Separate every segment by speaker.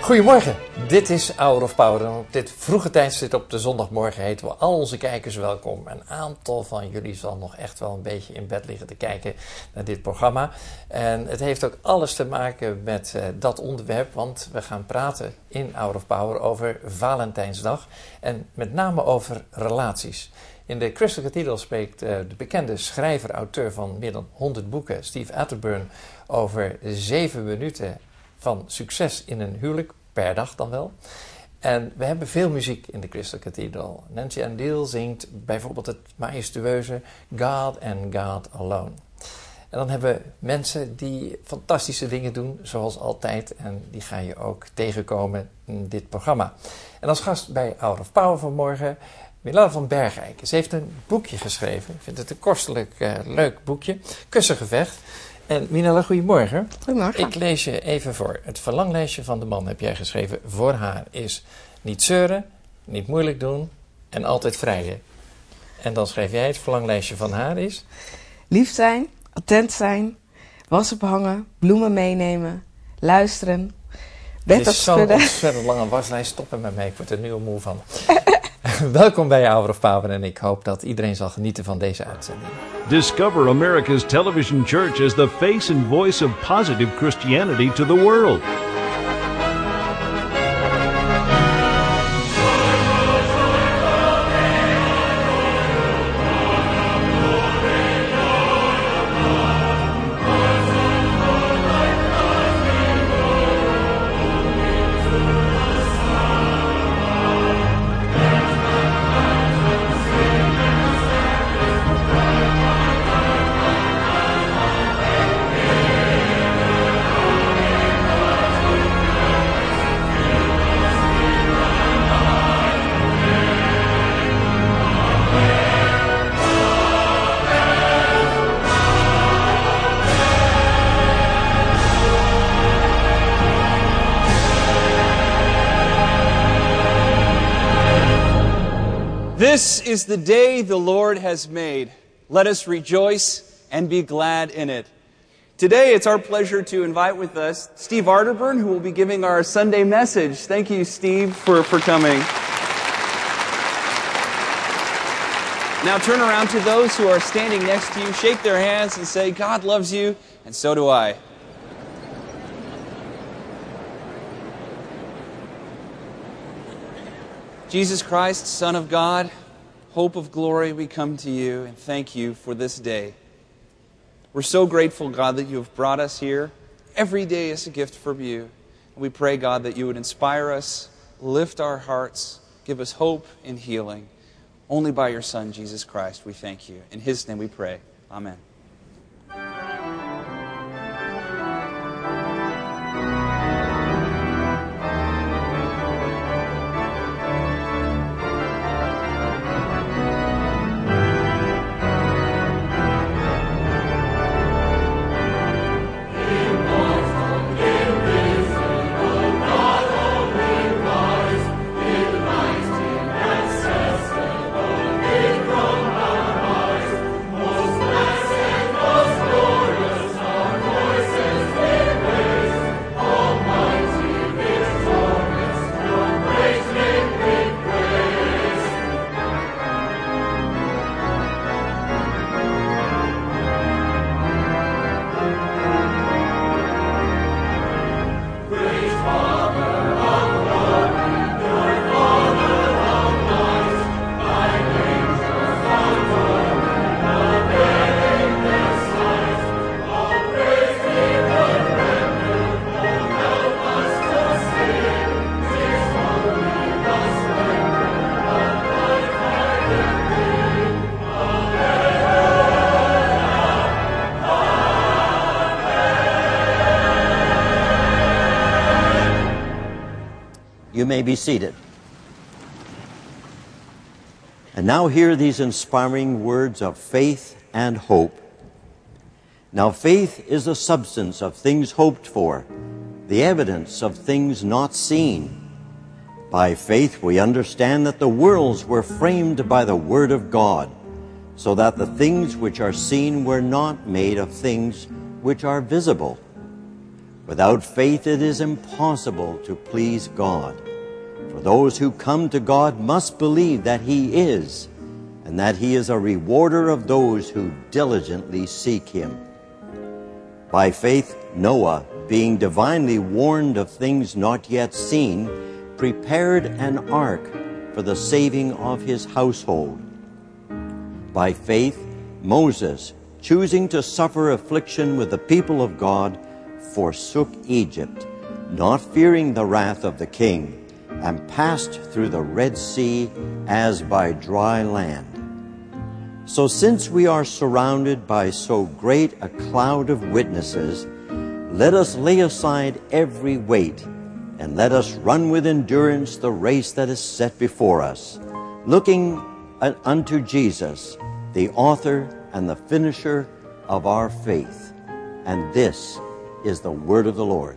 Speaker 1: Goedemorgen, dit is Hour of Power en op dit vroege tijdstip op de zondagmorgen heten we al onze kijkers welkom. Een aantal van jullie zal nog echt wel een beetje in bed liggen te kijken naar dit programma. En het heeft ook alles te maken met dat onderwerp, want we gaan praten in Hour of Power over Valentijnsdag en met name over relaties. In de Crystal Cathedral spreekt de bekende schrijver-auteur van meer dan 100 boeken, Steve Atterburn, over 7 minuten van succes in een huwelijk, per dag dan wel. En we hebben veel muziek in de Crystal Cathedral. Nancy Andale zingt bijvoorbeeld het majestueuze God and God Alone. En dan hebben we mensen die fantastische dingen doen, zoals altijd. En die ga je ook tegenkomen in dit programma. En als gast bij Hour of Power vanmorgen, Milana van Bergijk. Ze heeft een boekje geschreven. Ik vind het een kostelijk leuk boekje. Kussengevecht. En Minella, goedemorgen.
Speaker 2: Goedemorgen.
Speaker 1: Ik lees je even voor. Het verlanglijstje van de man, heb jij geschreven, voor haar is niet zeuren, niet moeilijk doen en altijd vrijen. En dan schreef jij het verlanglijstje van haar is?
Speaker 2: Lief zijn, attent zijn, was ophangen, bloemen meenemen, luisteren, bed afschudden.
Speaker 1: Het is zo'n ontzettend lange waslijst, stop er met mij, ik word er nu al moe van. Welkom bij Hour of Power en ik hoop dat iedereen zal genieten van deze uitzending.
Speaker 3: Discover America's television church as the face and voice of positive Christianity to the world.
Speaker 4: This is the day the Lord has made. Let us rejoice and be glad in it. Today it's our pleasure to invite with us Steve Arterburn, who will be giving our Sunday message. Thank you, Steve, for coming. Now turn around to those who are standing next to you, shake their hands and say, God loves you, and so do I. Jesus Christ, Son of God, hope of glory, we come to you and thank you for this day. We're so grateful, God, that you have brought us here. Every day is a gift from you. And we pray, God, that you would inspire us, lift our hearts, give us hope and healing. Only by your Son, Jesus Christ, we thank you. In His name we pray. Amen.
Speaker 5: You may be seated. And now hear these inspiring words of faith and hope. Now faith is the substance of things hoped for, the evidence of things not seen. By faith we understand that the worlds were framed by the Word of God, so that the things which are seen were not made of things which are visible. Without faith it is impossible to please God. For those who come to God must believe that He is, and that He is a rewarder of those who diligently seek Him. By faith Noah, being divinely warned of things not yet seen, prepared an ark for the saving of his household. By faith Moses, choosing to suffer affliction with the people of God, forsook Egypt, not fearing the wrath of the king, and passed through the Red Sea as by dry land. So since we are surrounded by so great a cloud of witnesses, let us lay aside every weight, and let us run with endurance the race that is set before us, looking unto Jesus, the author and the finisher of our faith. And this is the word of the Lord.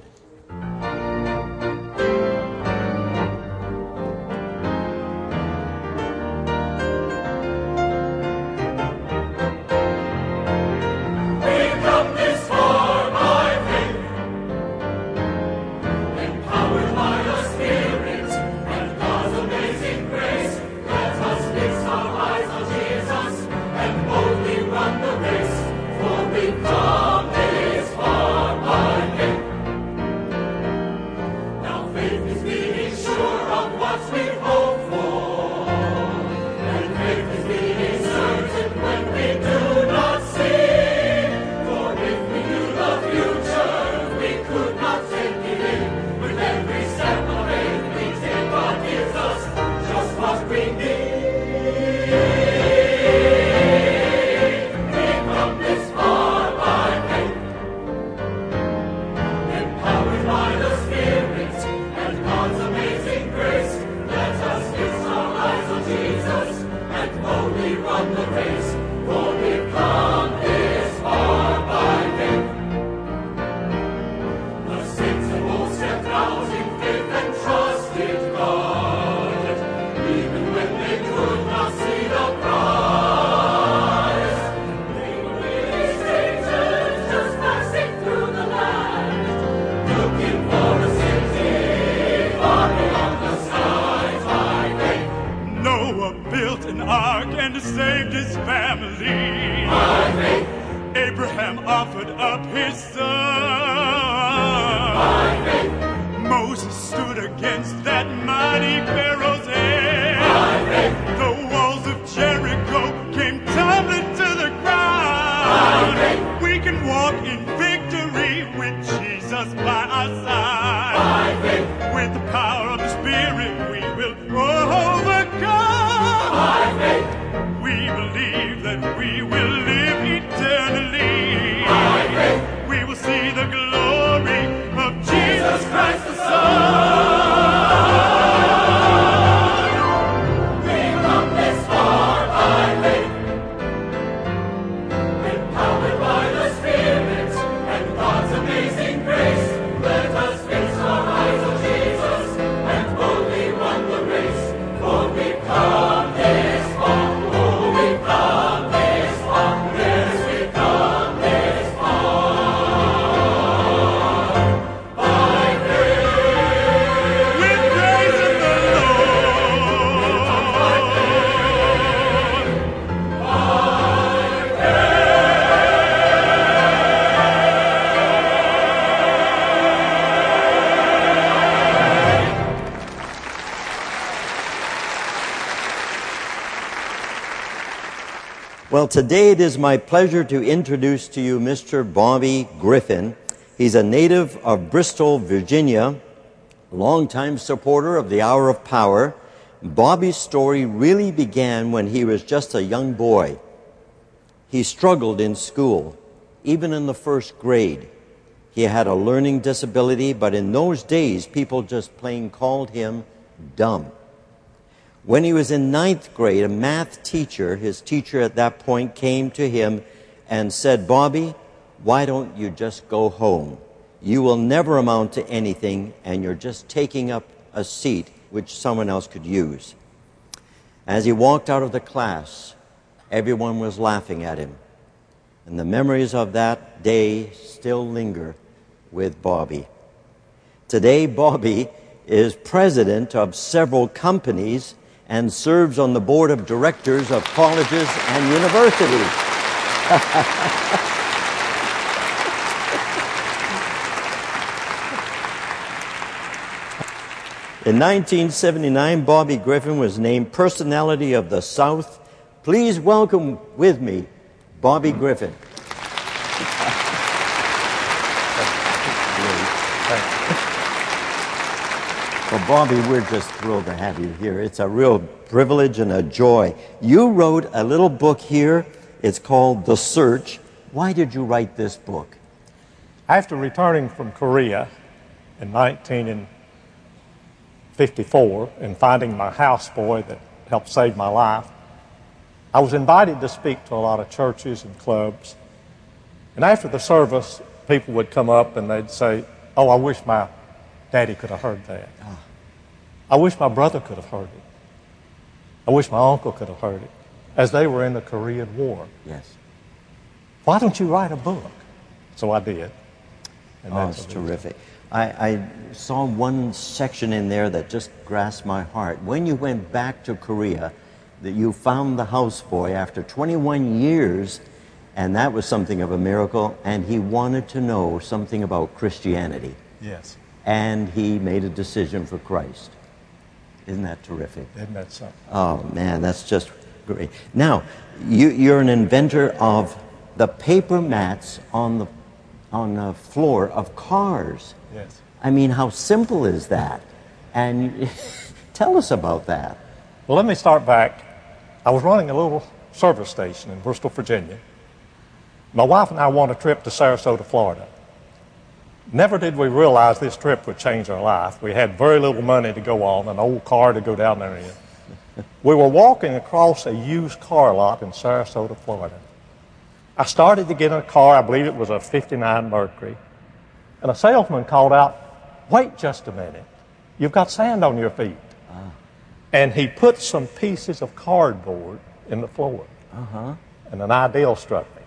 Speaker 5: Well, today it is my pleasure to introduce to you Mr. Bobby Griffin. He's a native of Bristol, Virginia, longtime supporter of the Hour of Power. Bobby's story really began when he was just a young boy. He struggled in school, even in the first grade. He had a learning disability, but in those days, people just plain called him dumb. When he was in 9th grade, a math teacher, his teacher at that point, came to him and said, "Bobby, why don't you just go home? You will never amount to anything, and you're just taking up a seat which someone else could use." As he walked out of the class, everyone was laughing at him. And the memories of that day still linger with Bobby. Today, Bobby is president of several companies and serves on the board of directors of colleges and universities. In 1979, Bobby Griffin was named Personality of the South. Please welcome with me, Bobby Griffin. Well, Bobby, we're just thrilled to have you here. It's a real privilege and a joy. You wrote a little book here. It's called The Search. Why did you write this book?
Speaker 6: After returning from Korea in 1954 and finding my houseboy that helped save my life, I was invited to speak to a lot of churches and clubs. And after the service, people would come up and they'd say, "Oh, I wish my Daddy could have heard that. I wish my brother could have heard it. I wish my uncle could have heard it," as they were in the Korean War.
Speaker 5: Yes.
Speaker 6: "Why don't you write a book?" So I did. And
Speaker 5: That's terrific. I saw one section in there that just grasped my heart. When you went back to Korea, that you found the houseboy after 21 years, and that was something of a miracle, and he wanted to know something about Christianity.
Speaker 6: Yes.
Speaker 5: And he made a decision for Christ. Isn't that terrific?
Speaker 6: Isn't that something?
Speaker 5: Oh, man, that's just great. Now, you're an inventor of the paper mats on the floor of cars.
Speaker 6: Yes.
Speaker 5: I mean, how simple is that? And tell us about that.
Speaker 6: Well, let me start back. I was running a little service station in Bristol, Virginia. My wife and I won a trip to Sarasota, Florida. Never did we realize this trip would change our life. We had very little money to go on, an old car to go down there in. We were walking across a used car lot in Sarasota, Florida. I started to get in a car, I believe it was a 59 Mercury, and a salesman called out, "Wait just a minute, you've got sand on your feet." And he put some pieces of cardboard in the floor. And an idea struck me.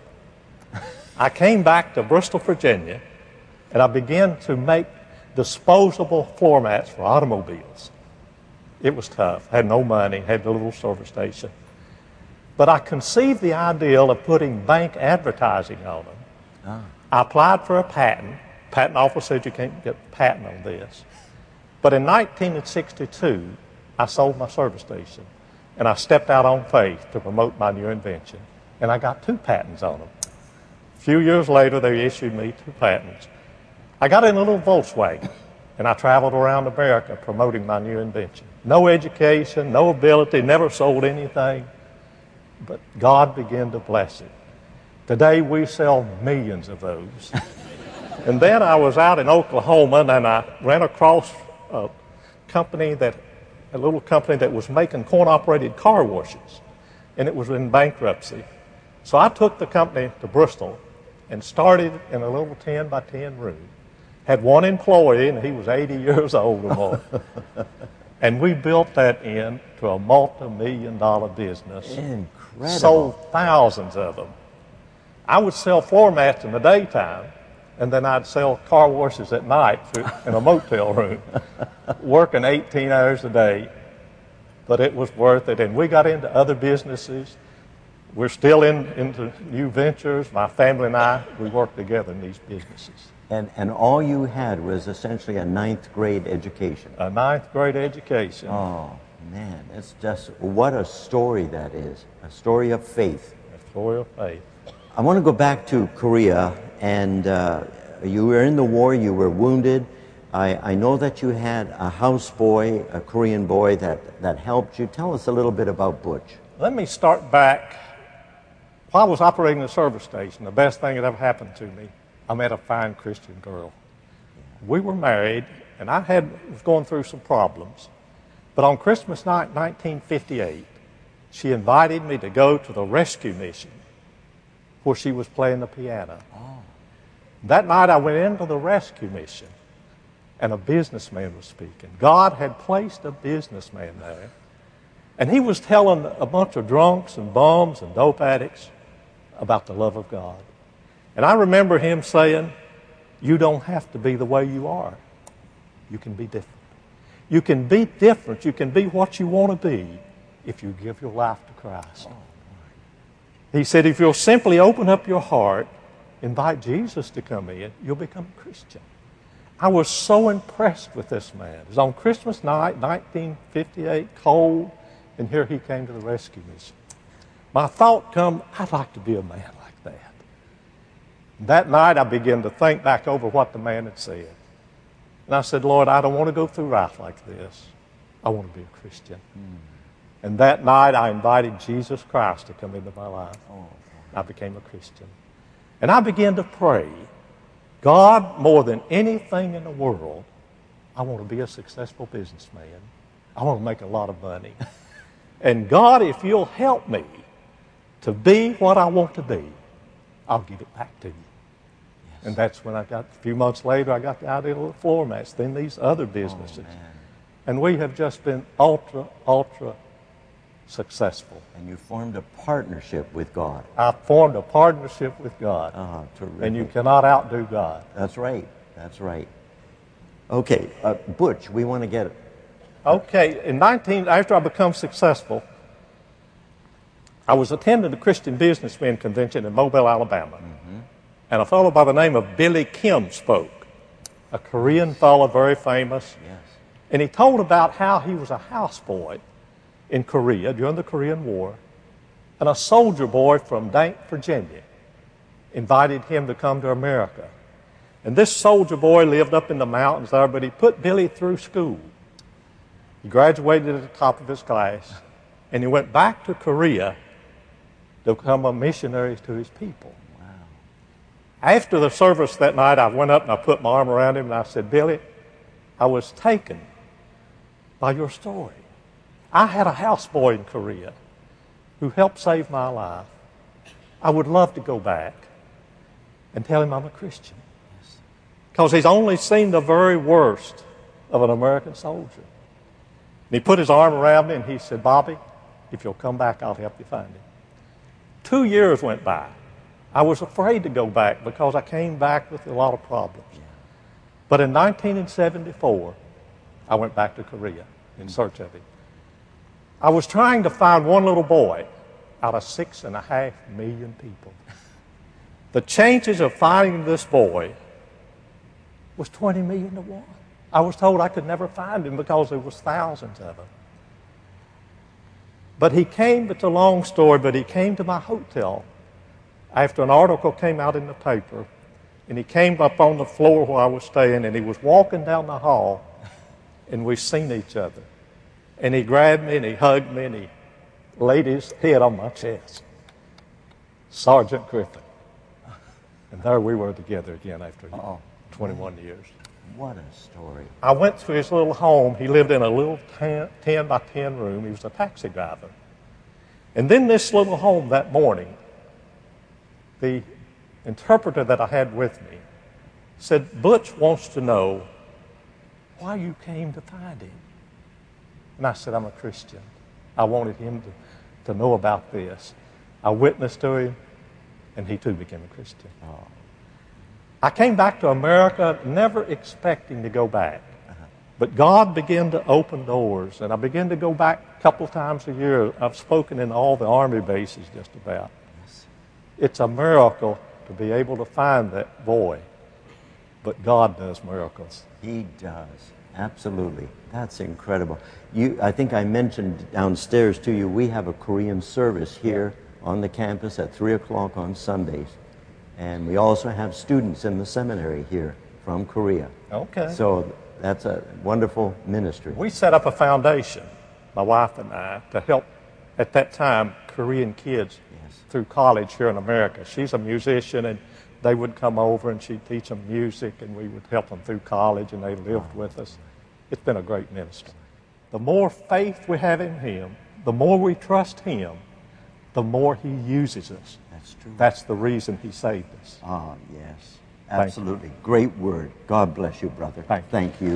Speaker 6: I came back to Bristol, Virginia, and I began to make disposable floor mats for automobiles. It was tough. Had no money, had the little service station. But I conceived the idea of putting bank advertising on them. I applied for a patent. Patent office said you can't get a patent on this. But in 1962, I sold my service station, and I stepped out on faith to promote my new invention, and I got 2 patents on them. A few years later, they issued me 2 patents. I got in a little Volkswagen, and I traveled around America promoting my new invention. No education, no ability, never sold anything, but God began to bless it. Today, we sell millions of those. And then I was out in Oklahoma, and I ran across a little company that was making coin-operated car washes, and it was in bankruptcy. So I took the company to Bristol and started in a little 10 by 10 room. Had one employee, and he was 80 years old or more. And we built that into a multi-million-dollar business.
Speaker 5: Incredible.
Speaker 6: Sold thousands of them. I would sell floor mats in the daytime, and then I'd sell car washes at night in a motel room, working 18 hours a day. But it was worth it, and we got into other businesses. We're still into new ventures. My family and I, we work together in these businesses.
Speaker 5: And all you had was essentially a 9th grade education.
Speaker 6: A 9th grade education.
Speaker 5: Oh, man, it's just, what a story that is. A story of faith.
Speaker 6: A story of faith.
Speaker 5: I want to go back to Korea, and you were in the war, you were wounded. I know that you had a houseboy, a Korean boy that helped you. Tell us a little bit about Butch.
Speaker 6: Let me start back. While I was operating the service station, the best thing that ever happened to me, I met a fine Christian girl. We were married, and I was going through some problems. But on Christmas night, 1958, she invited me to go to the rescue mission where she was playing the piano. That night, I went into the rescue mission, and a businessman was speaking. God had placed a businessman there, and he was telling a bunch of drunks and bums and dope addicts about the love of God. And I remember him saying, You don't have to be the way you are. You can be different. You can be different. You can be what you want to be if you give your life to Christ. He said, if you'll simply open up your heart, invite Jesus to come in, you'll become a Christian. I was so impressed with this man. It was on Christmas night, 1958, cold, and here he came to the rescue mission. My thought come, I'd like to be a man like that. That night I began to think back over what the man had said. And I said, Lord, I don't want to go through life like this. I want to be a Christian. And that night I invited Jesus Christ to come into my life. I became a Christian. And I began to pray, God, more than anything in the world, I want to be a successful businessman. I want to make a lot of money. And God, if you'll help me to be what I want to be, I'll give it back to you. Yes. And that's when a few months later, I got the idea of the floor mats, then these other businesses. And we have just been ultra successful.
Speaker 5: And you formed a partnership with God.
Speaker 6: I formed a partnership with God.
Speaker 5: Terrific.
Speaker 6: And you cannot outdo God.
Speaker 5: That's right. That's right. Okay, Butch, we want to get it.
Speaker 6: Okay, after I become successful, I was attending the Christian Businessmen Convention in Mobile, Alabama. And a fellow by the name of Billy Kim spoke, a Korean fellow, very famous.
Speaker 5: Yes.
Speaker 6: And he told about how he was a houseboy in Korea during the Korean War, and a soldier boy from Dank, Virginia, invited him to come to America. And this soldier boy lived up in the mountains there, but he put Billy through school. He graduated at the top of his class, and he went back to Korea to become a missionary to his people.
Speaker 5: Wow.
Speaker 6: After the service that night, I went up and I put my arm around him and I said, Billy, I was taken by your story. I had a houseboy in Korea who helped save my life. I would love to go back and tell him I'm a Christian. Because he's only seen the very worst of an American soldier. And he put his arm around me and he said, Bobby, if you'll come back, I'll help you find him. 2 years went by. I was afraid to go back because I came back with a lot of problems. But in 1974, I went back to Korea in search of him. I was trying to find one little boy out of 6.5 million people. The chances of finding this boy was 20 million to 1. I was told I could never find him because there was thousands of them. But he came, it's a long story, but he came to my hotel after an article came out in the paper, and he came up on the floor where I was staying, and he was walking down the hall, and we seen each other. And he grabbed me, and he hugged me, and he laid his head on my chest. Sergeant Griffin. And there we were together again after 21 years.
Speaker 5: What a story.
Speaker 6: I went to his little home. He lived in a little 10 by 10 room. He was a taxi driver. And then this little home that morning, the interpreter that I had with me said, Butch wants to know why you came to find him. And I said, I'm a Christian. I wanted him to know about this. I witnessed to him, and he too became a Christian. I came back to America never expecting to go back. But God began to open doors, and I began to go back a couple times a year. I've spoken in all the Army bases just about. It's a miracle to be able to find that boy. But God does miracles.
Speaker 5: He does. Absolutely. That's incredible. I think I mentioned downstairs to you, we have a Korean service here on the campus at 3 o'clock on Sundays. And we also have students in the seminary here from Korea.
Speaker 6: Okay.
Speaker 5: So that's a wonderful ministry.
Speaker 6: We set up a foundation, my wife and I, to help, at that time, Korean kids through college here in America. She's a musician, and they would come over and she'd teach them music, and we would help them through college, and they lived with us. It's been a great ministry. The more faith we have in Him, the more we trust Him, the more He uses us.
Speaker 5: That's true.
Speaker 6: That's the reason He saved us.
Speaker 5: Ah, yes. Absolutely. Great word. God bless you, brother. Thank you.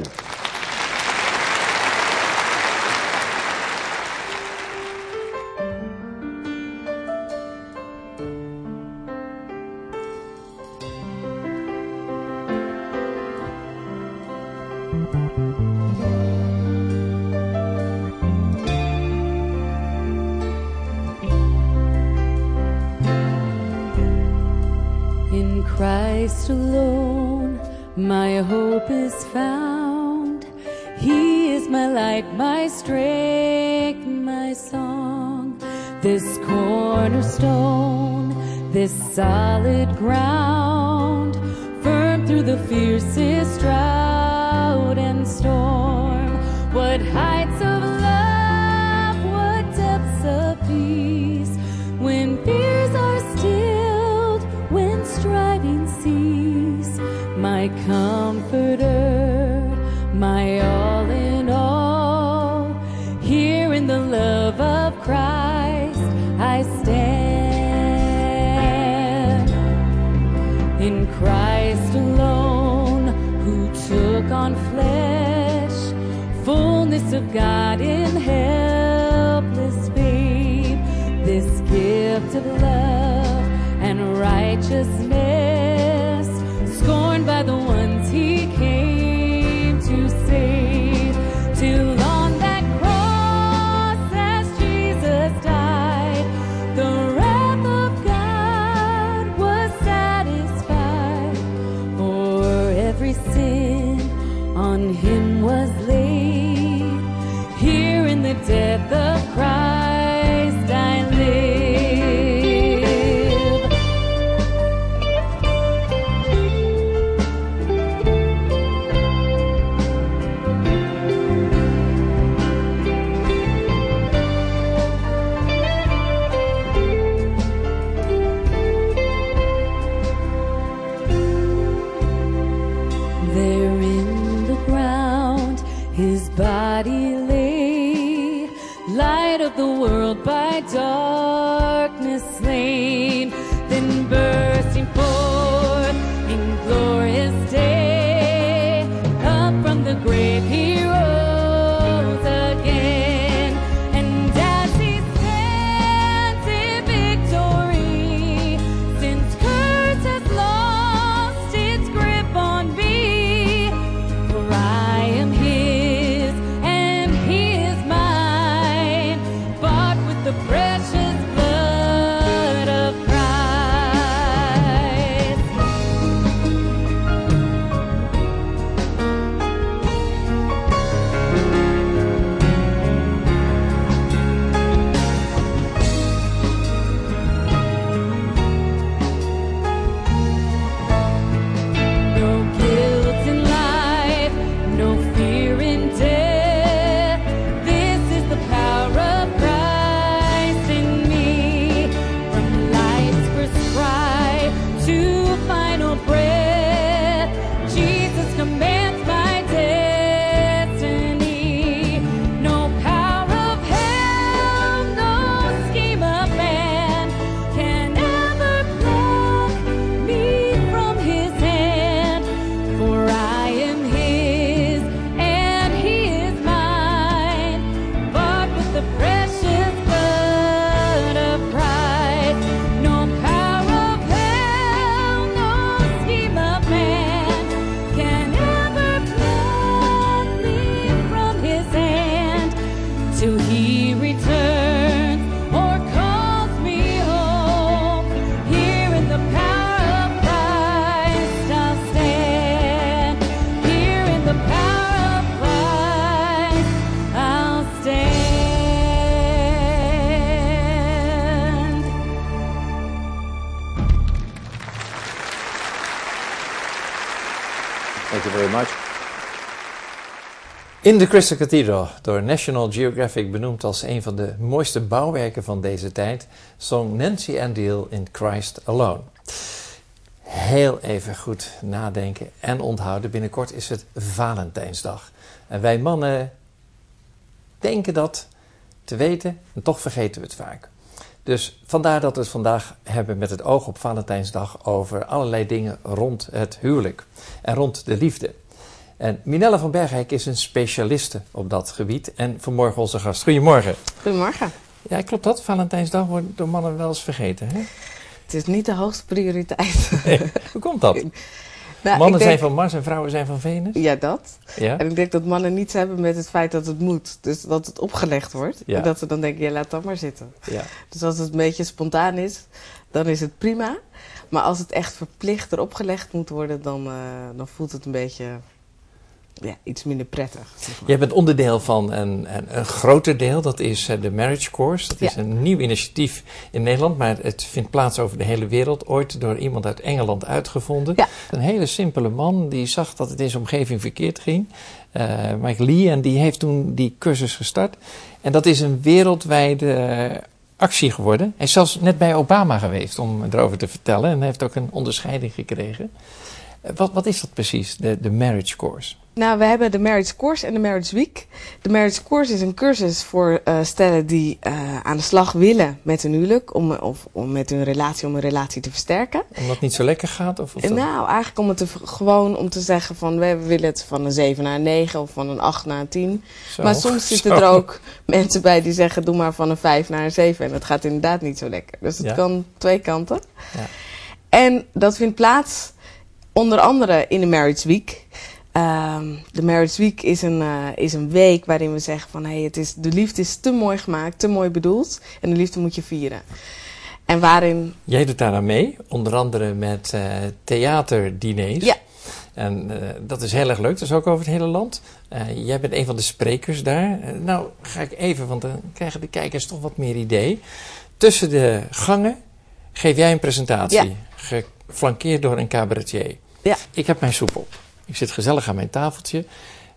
Speaker 7: Christ alone my hope is found. He is my light, my strength, my song. This cornerstone, this solid ground, firm through the fiercest drought and storm. What heights of love, what depths of peace, when fears are stilled, when striving cease. My comforter, my all in all, here in the love of Christ I stand. In Christ alone, who took on flesh, fullness of God in helpless babe, this gift of love and righteousness, scorned by the ones he came to save. Till on that cross as Jesus died, the wrath of God was satisfied. For every sin on him was laid. Here in the death of Christ I live. There in the ground his body lay, light of the world by darkness slain, then bursting forth in glorious day, up from the grave he rose again. And as he stands in victory, sin's curse has lost its grip on me, for I am his and he is mine, bought with the precious blood of Christ. No guilt in life, no fear in death. This is the power of Christ in me. From life's first cry to final breath, Jesus commands my destiny. No power of hell, no scheme of man can ever pluck me from his hand. For I am his and he is mine, bought with the precious blood of Christ. No power of hell, no scheme of man can ever pluck me from his hand, till he returns or calls me home. Here in the power of Christ I'll stand. Here in the power of Christ I'll stand.
Speaker 5: Thank you very much.
Speaker 1: In de Crystal Cathedral, door National Geographic benoemd als een van de mooiste bouwwerken van deze tijd, zong Nancy Andeel in Christ Alone. Heel even goed nadenken en onthouden. Binnenkort is het Valentijnsdag. En wij mannen denken dat te weten en toch vergeten we het vaak. Dus vandaar dat we het vandaag hebben met het oog op Valentijnsdag over allerlei dingen rond het huwelijk en rond de liefde. En Minella van Bergijk is een specialiste op dat gebied en vanmorgen onze gast. Goedemorgen.
Speaker 2: Goedemorgen.
Speaker 1: Ja, klopt dat? Valentijnsdag wordt door mannen wel eens vergeten, hè?
Speaker 2: Het is niet de hoogste prioriteit.
Speaker 1: Nee, hoe komt dat?
Speaker 2: Nou,
Speaker 1: Mannen
Speaker 2: ik
Speaker 1: zijn
Speaker 2: denk-
Speaker 1: van Mars en vrouwen zijn van Venus?
Speaker 2: Ja, dat.
Speaker 1: Ja?
Speaker 2: En ik denk dat mannen niets hebben met het feit dat het moet. Dus dat het opgelegd wordt.
Speaker 1: Ja.
Speaker 2: En dat ze dan denken, ja, laat dat maar zitten.
Speaker 1: Ja.
Speaker 2: Dus als het een beetje spontaan is, dan is het prima. Maar als het echt verplicht erop gelegd moet worden, dan voelt het een beetje iets minder prettig. Zeg maar.
Speaker 1: Jij bent onderdeel van een groter deel, dat is de Marriage Course. Dat is
Speaker 2: Ja.
Speaker 1: een nieuw initiatief in Nederland, maar het vindt plaats over de hele wereld. Ooit door iemand uit Engeland uitgevonden.
Speaker 2: Ja.
Speaker 1: Een hele simpele man, die zag dat het in zijn omgeving verkeerd ging. Mike Lee, en die heeft toen die cursus gestart. En dat is een wereldwijde actie geworden. Hij is zelfs net bij Obama geweest om erover te vertellen. En hij heeft ook een onderscheiding gekregen. Wat is dat precies, de Marriage Course?
Speaker 2: Nou, we hebben de Marriage Course en de Marriage Week. De Marriage Course is een cursus voor stellen die aan de slag willen met hun huwelijk. Om met hun relatie, om hun relatie te versterken.
Speaker 1: Omdat het niet zo lekker gaat? Of dat...
Speaker 2: Nou, eigenlijk om het gewoon om te zeggen van we willen het van een 7 naar een 9 of van een 8 naar een 10.
Speaker 1: Zo,
Speaker 2: Maar soms zitten er ook mensen bij die zeggen doe maar van een 5 naar een 7. En dat gaat inderdaad niet zo lekker. Dus het
Speaker 1: Ja.
Speaker 2: kan twee kanten.
Speaker 1: Ja.
Speaker 2: En dat vindt plaats onder andere in de Marriage Week. De Marriage Week is een week waarin we zeggen van de liefde is te mooi gemaakt, te mooi bedoeld. En de liefde moet je vieren. En waarin...
Speaker 1: Jij doet daar aan mee, onder andere met theaterdiners.
Speaker 2: Ja.
Speaker 1: En dat is heel erg leuk, dat is ook over het hele land. Jij bent een van de sprekers daar. Nou, ga ik even, want dan krijgen de kijkers toch wat meer idee. Tussen de gangen geef jij een presentatie, geflankeerd door een cabaretier.
Speaker 2: Ja.
Speaker 1: Ik heb mijn soep op. Ik zit gezellig aan mijn tafeltje.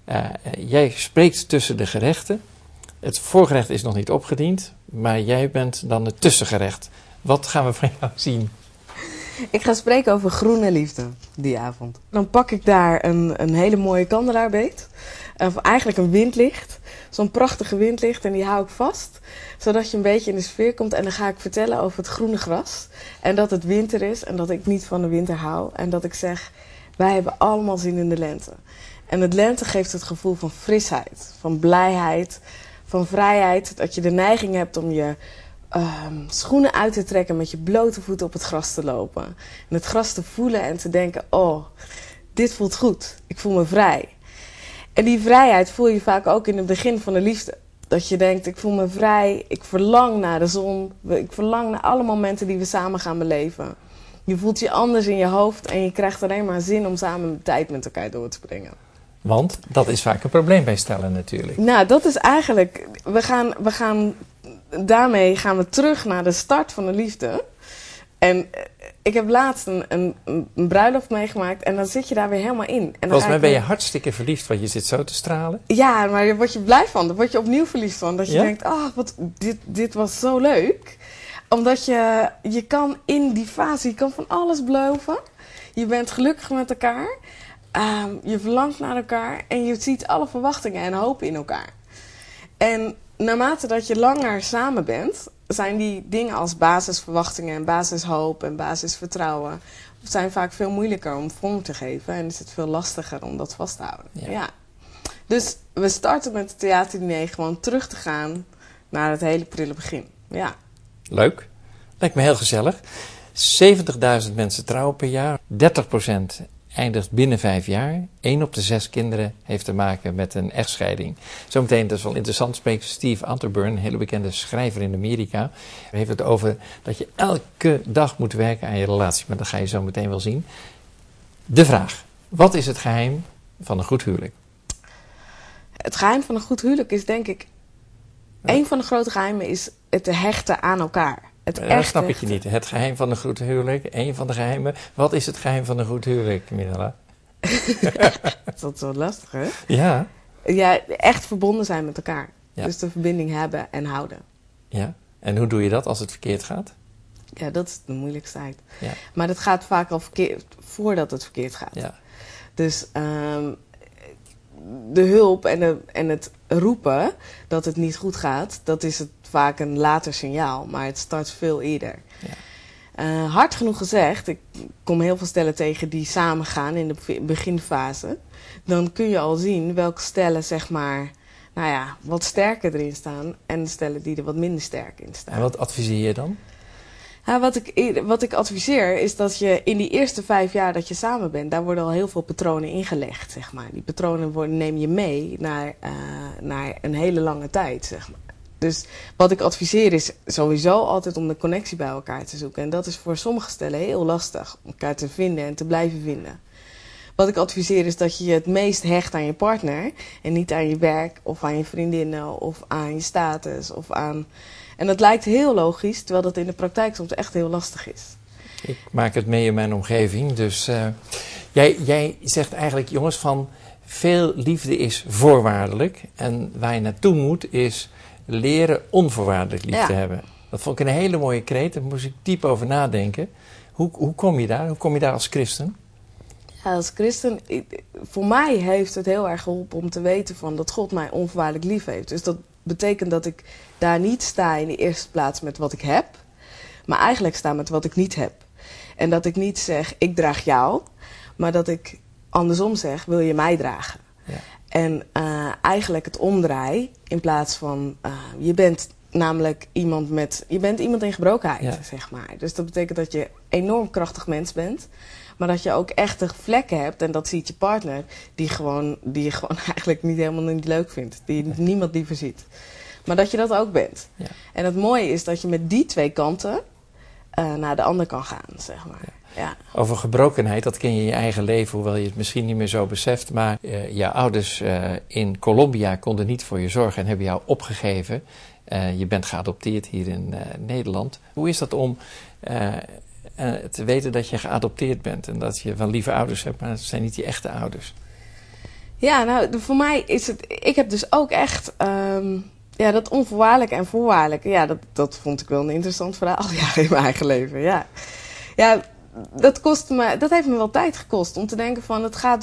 Speaker 1: Jij spreekt tussen de gerechten. Het voorgerecht is nog niet opgediend, maar jij bent dan het tussengerecht. Wat gaan we van jou zien?
Speaker 2: Ik ga spreken over groene liefde die avond. Dan pak ik daar een hele mooie kandelaarbeet. Of eigenlijk een windlicht. Zo'n prachtige windlicht en die hou ik vast. Zodat je een beetje in de sfeer komt. En dan ga ik vertellen over het groene gras. En dat het winter is en dat ik niet van de winter hou. En dat ik zeg, wij hebben allemaal zin in de lente. En het lente geeft het gevoel van frisheid, van blijheid, van vrijheid. Dat je de neiging hebt om je schoenen uit te trekken, met je blote voeten op het gras te lopen. En het gras te voelen en te denken, oh, dit voelt goed. Ik voel me vrij. En die vrijheid voel je vaak ook in het begin van de liefde. Dat je denkt, ik voel me vrij, ik verlang naar de zon. Ik verlang naar alle momenten die we samen gaan beleven. Je voelt je anders in je hoofd en je krijgt alleen maar zin om samen tijd met elkaar door te brengen.
Speaker 1: Want dat is vaak een probleem bij stellen natuurlijk.
Speaker 2: Nou, dat is eigenlijk... Daarmee gaan we terug naar de start van de liefde. En ik heb laatst een bruiloft meegemaakt en dan zit je daar weer helemaal in. En dan
Speaker 1: Volgens mij ben je
Speaker 2: weer...
Speaker 1: hartstikke verliefd, want je zit zo te stralen.
Speaker 2: Ja, maar daar word je blij van. Daar word je opnieuw verliefd van. Dat je
Speaker 1: Ja?
Speaker 2: denkt, dit was zo leuk. Omdat je kan in die fase, je kan van alles beloven. Je bent gelukkig met elkaar. Je verlangt naar elkaar. En je ziet alle verwachtingen en hoop in elkaar. En naarmate dat je langer samen bent, zijn die dingen als basisverwachtingen en basishoop en basisvertrouwen zijn vaak veel moeilijker om vorm te geven. En is het veel lastiger om dat vast te houden.
Speaker 1: Ja.
Speaker 2: Ja. Dus we starten met het theaterdiner gewoon terug te gaan naar het hele prille begin. Ja.
Speaker 1: Leuk. Lijkt me heel gezellig. 70.000 mensen trouwen per jaar. 30% eindigt binnen 5 jaar. 1 op de 6 kinderen heeft te maken met een echtscheiding. Zometeen, dat is wel interessant, spreekt Steve Atterburn, een hele bekende schrijver in Amerika. Hij heeft het over dat je elke dag moet werken aan je relatie. Maar dat ga je zo meteen wel zien. De vraag, wat is het geheim van een goed huwelijk?
Speaker 2: Het geheim van een goed huwelijk is denk ik... Een van de grote geheimen is het te hechten aan elkaar. Het
Speaker 1: Dat
Speaker 2: echt
Speaker 1: snap ik je
Speaker 2: hechten.
Speaker 1: niet. Het geheim van een goed huwelijk, één van de geheimen. Wat is het geheim van een goed huwelijk, Mirella?
Speaker 2: Dat is wel lastig, hè?
Speaker 1: Ja,
Speaker 2: Ja, echt verbonden zijn met elkaar.
Speaker 1: Ja.
Speaker 2: Dus de verbinding hebben en houden.
Speaker 1: ja. En hoe doe je dat als het verkeerd gaat?
Speaker 2: Ja, dat is de moeilijkste tijd.
Speaker 1: Ja,
Speaker 2: Maar dat gaat vaak al verkeerd voordat het verkeerd gaat.
Speaker 1: ja.
Speaker 2: Dus de hulp en het roepen dat het niet goed gaat, dat is het vaak een later signaal. Maar het start veel eerder.
Speaker 1: Ja.
Speaker 2: Hard genoeg gezegd, ik kom heel veel stellen tegen die samen gaan in de beginfase. Dan kun je al zien welke stellen zeg maar, nou ja, wat sterker erin staan en de stellen die er wat minder sterk in staan.
Speaker 1: En wat adviseer je dan?
Speaker 2: Ja, wat ik adviseer is dat je in die eerste 5 jaar dat je samen bent, daar worden al heel veel patronen ingelegd, zeg maar. Die patronen neem je mee naar een hele lange tijd, zeg maar. Dus wat ik adviseer is sowieso altijd om de connectie bij elkaar te zoeken. En dat is voor sommige stellen heel lastig, om elkaar te vinden en te blijven vinden. Wat ik adviseer is dat je je het meest hecht aan je partner en niet aan je werk of aan je vriendinnen of aan je status of aan... En dat lijkt heel logisch, terwijl dat in de praktijk soms echt heel lastig is.
Speaker 1: Ik maak het mee in mijn omgeving. Dus jij zegt eigenlijk, jongens, van veel liefde is voorwaardelijk. En waar je naartoe moet is leren onvoorwaardelijk lief te hebben. Dat vond ik een hele mooie kreet. Daar moest ik diep over nadenken. Hoe kom je daar? Hoe kom je daar als christen?
Speaker 2: Ja, als christen, voor mij heeft het heel erg geholpen om te weten van dat God mij onvoorwaardelijk lief heeft. Dus dat betekent dat ik daar niet sta in de eerste plaats met wat ik heb, maar eigenlijk sta met wat ik niet heb. En dat ik niet zeg, ik draag jou, maar dat ik andersom zeg, wil je mij dragen? Ja. En eigenlijk het omdraai in plaats van, je bent namelijk iemand in gebrokenheid, zeg maar. Dus dat betekent dat je enorm krachtig mens bent, maar dat je ook echte vlekken hebt, en dat ziet je partner, die je gewoon eigenlijk helemaal niet leuk vindt. Die niemand liever ziet. Maar dat je dat ook bent. Ja. En het mooie is dat je met die 2 kanten naar de ander kan gaan, zeg maar. Ja. Ja.
Speaker 1: Over gebrokenheid, dat ken je in je eigen leven, hoewel je het misschien niet meer zo beseft. Maar je ouders in Colombia konden niet voor je zorgen en hebben jou opgegeven. Je bent geadopteerd hier in Nederland. Hoe is dat om te weten dat je geadopteerd bent en dat je wel lieve ouders hebt, maar het zijn niet je echte ouders?
Speaker 2: Ja, nou, voor mij is het... Ik heb dus ook echt... dat onvoorwaardelijk en voorwaardelijk. Ja, dat vond ik wel een interessant verhaal in mijn eigen leven. Ja, dat heeft me wel tijd gekost om te denken van het gaat